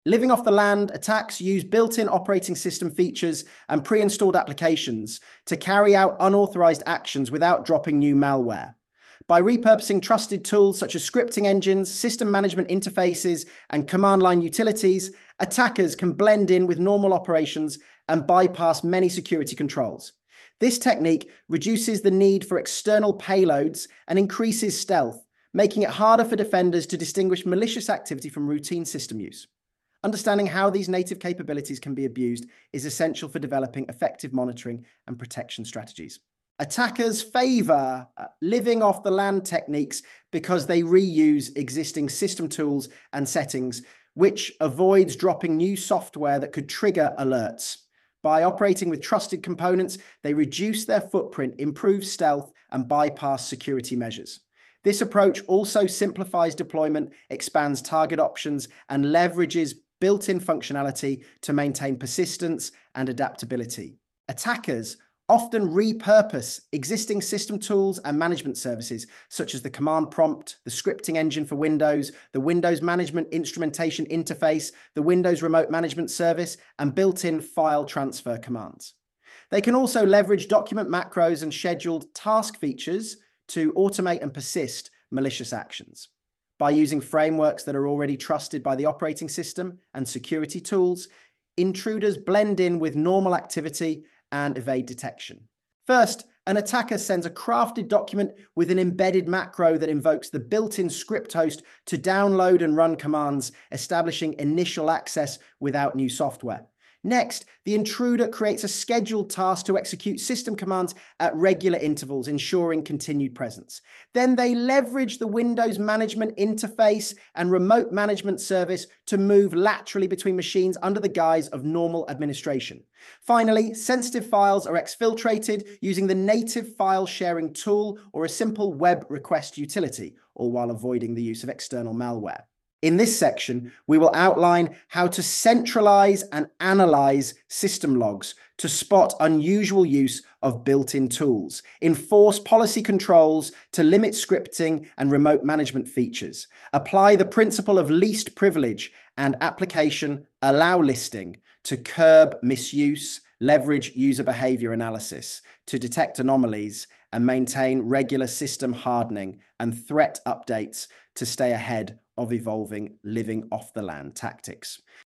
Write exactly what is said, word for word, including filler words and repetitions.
Living off the land attacks use built-in operating system features and pre-installed applications to carry out unauthorized actions without dropping new malware. By repurposing trusted tools such as scripting engines, system management interfaces, and command line utilities, attackers can blend in with normal operations and bypass many security controls. This technique reduces the need for external payloads and increases stealth, making it harder for defenders to distinguish malicious activity from routine system use. Understanding how these native capabilities can be abused is essential for developing effective monitoring and protection strategies. Attackers favor uh, living off the land techniques because they reuse existing system tools and settings, which avoids dropping new software that could trigger alerts. By operating with trusted components, they reduce their footprint, improve stealth, and bypass security measures. This approach also simplifies deployment, expands target options, and leverages built-in functionality to maintain persistence and adaptability. Attackers often repurpose existing system tools and management services, such as the command prompt, the scripting engine for Windows, the Windows Management Instrumentation Interface, the Windows Remote Management Service, and built-in file transfer commands. They can also leverage document macros and scheduled task features to automate and persist malicious actions. By using frameworks that are already trusted by the operating system and security tools, intruders blend in with normal activity and evade detection. First, an attacker sends a crafted document with an embedded macro that invokes the built-in script host to download and run commands, establishing initial access without new software. Next, the intruder creates a scheduled task to execute system commands at regular intervals, ensuring continued presence. Then they leverage the Windows Management Interface and Remote Management Service to move laterally between machines under the guise of normal administration. Finally, sensitive files are exfiltrated using the native file sharing tool or a simple web request utility, all while avoiding the use of external malware. In this section, we will outline how to centralize and analyze system logs to spot unusual use of built-in tools, enforce policy controls to limit scripting and remote management features, apply the principle of least privilege and application allow listing to curb misuse, leverage user behavior analysis to detect anomalies, and maintain regular system hardening and threat updates to stay ahead of evolving living off the land tactics.